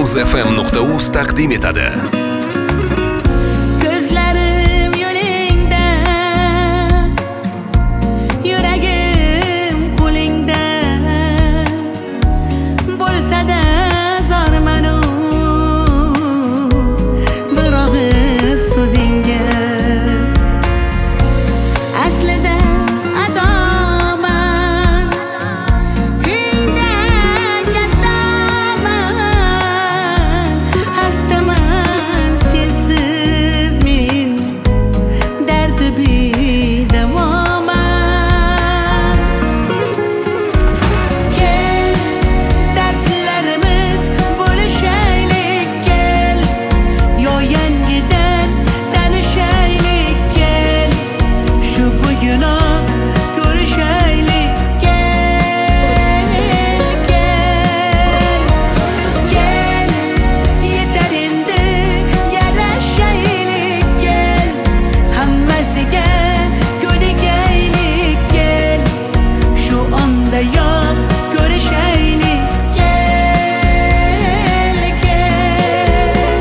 muzfm.uz taqdim etadi. Ko'zlarim yo'lingda, yuragim qo'lingda, bo'lsa-da zormanu bir og'iz so'zingga. Aslida adoman, kuyingdan kattaman, hastaman sensiz men, dardi bedavoman. Kel, dardlarimiz bo'lishaylik, kel, yo yangidan tanishaylik, kel, shu bugunoq ko'rishaylik, kel, kel, kel, yetar endi yarashaylik, kel, hammasiga ko'nikaylik, kel, shu ondayoq ko'rishaylik, kel, kel.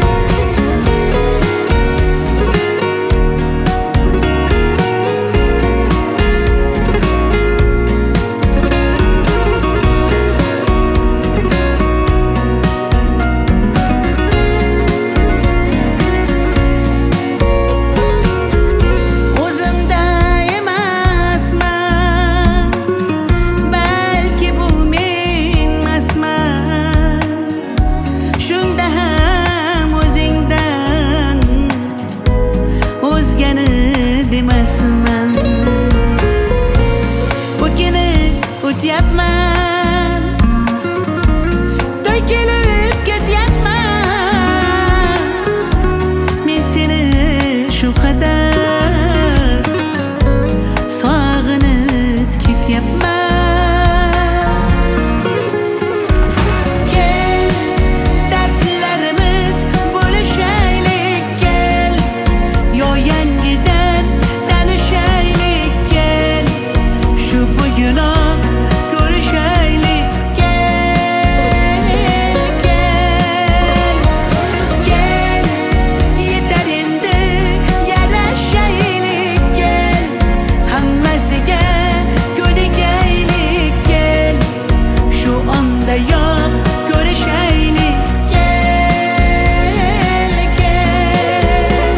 O'zimda emasman, balki bu menmasman. Shunda ham o'zingdan o'zgani demasman. O'kinib o'tyapman, to'kilib ketyapman. Men seni shu qadar sog'inib ketyapman. Kel, dardlarimiz bo'lishaylik, kel, yo yangidan tanishaylik, kel, shu bugunoq ko'rishaylik, kel, kel, kel, yetar endi yarashaylik, kel, hammasiga ko'nikaylik, kel, shu ondayoq ko'rishaylik, kel, kel.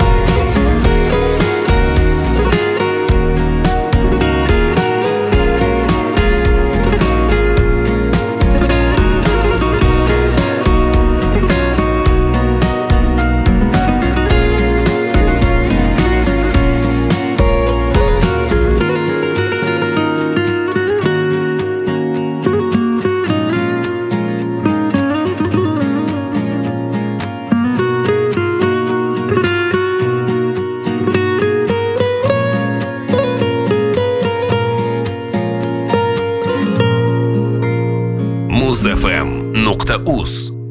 muzfm.uz